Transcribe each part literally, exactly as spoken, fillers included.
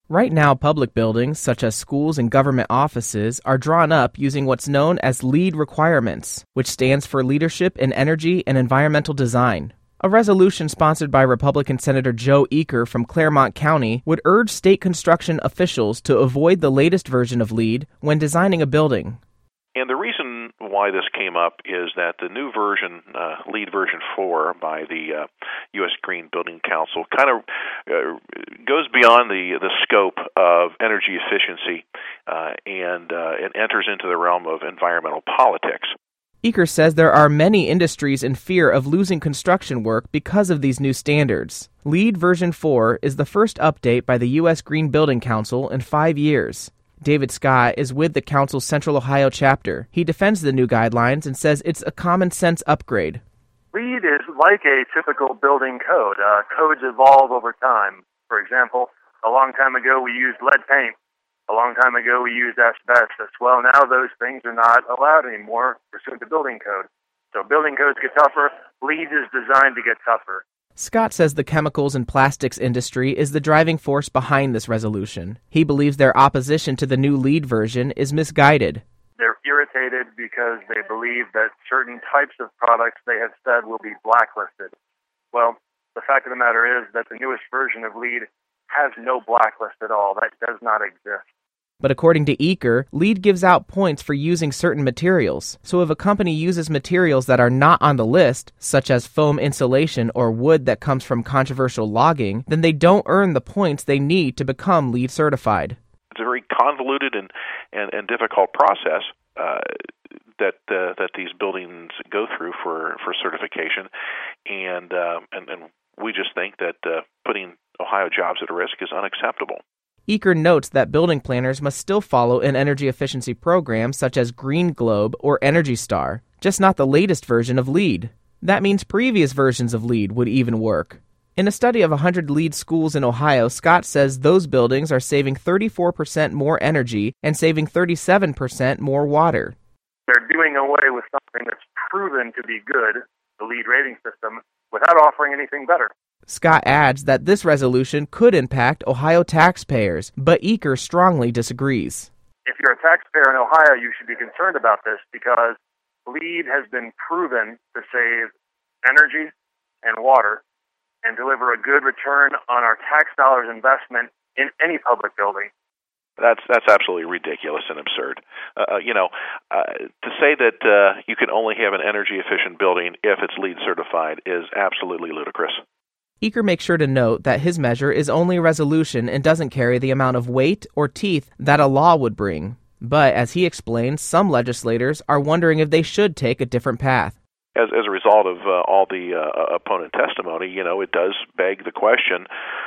Right now, public buildings, such as schools and government offices, are drawn up using what's known as LEED requirements, which stands for Leadership in Energy and Environmental Design. A resolution sponsored by Republican Senator Joe Eaker from Claremont County would urge state construction officials to avoid the latest version of LEED when designing a building. And the reason why this came up is that the new version, uh, LEED version four by the uh, U S Green Building Council, kind of uh, goes beyond the the scope of energy efficiency uh, and uh, it enters into the realm of environmental politics. Eaker says there are many industries in fear of losing construction work because of these new standards. LEED version four is the first update by the U S Green Building Council in five years. David Scott is with the Council's Central Ohio chapter. He defends the new guidelines and says it's a common-sense upgrade. LEED is like a typical building code. Uh, codes evolve over time. For example, a long time ago we used lead paint. A long time ago we used asbestos. Well, now those things are not allowed anymore pursuant to building code. So building codes get tougher. LEED is designed to get tougher. Scott says the chemicals and plastics industry is the driving force behind this resolution. He believes their opposition to the new LEED version is misguided. They're irritated because they believe that certain types of products they have said will be blacklisted. Well, the fact of the matter is that the newest version of LEED has no blacklist at all. That does not exist. But according to Eaker, LEED gives out points for using certain materials. So if a company uses materials that are not on the list, such as foam insulation or wood that comes from controversial logging, then they don't earn the points they need to become LEED certified. It's a very convoluted and, and, and difficult process uh, that uh, that these buildings go through for, for certification, and, uh, and and we just think that uh, putting Ohio jobs at risk is unacceptable. Eaker notes that building planners must still follow an energy efficiency program such as Green Globe or Energy Star, just not the latest version of LEED. That means previous versions of LEED would even work. In a study of one hundred LEED schools in Ohio, Scott says those buildings are saving thirty-four percent more energy and saving thirty-seven percent more water. They're doing away with something that's proven to be good, the LEED rating system, without offering anything better. Scott adds that this resolution could impact Ohio taxpayers, but Eaker strongly disagrees. If you're a taxpayer in Ohio, you should be concerned about this because LEED has been proven to save energy and water and deliver a good return on our tax dollars investment in any public building. That's that's absolutely ridiculous and absurd. Uh, you know, uh, to say that uh, you can only have an energy-efficient building if it's LEED certified is absolutely ludicrous. Eaker makes sure to note that his measure is only a resolution and doesn't carry the amount of weight or teeth that a law would bring. But, as he explains, some legislators are wondering if they should take a different path. As, as a result of uh, all the uh, opponent testimony, you know, it does beg the question,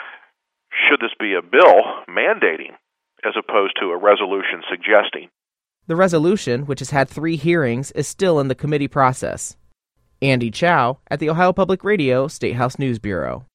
should this be a bill mandating as opposed to a resolution suggesting? The resolution, which has had three hearings, is still in the committee process. Andy Chow at the Ohio Public Radio State House News Bureau.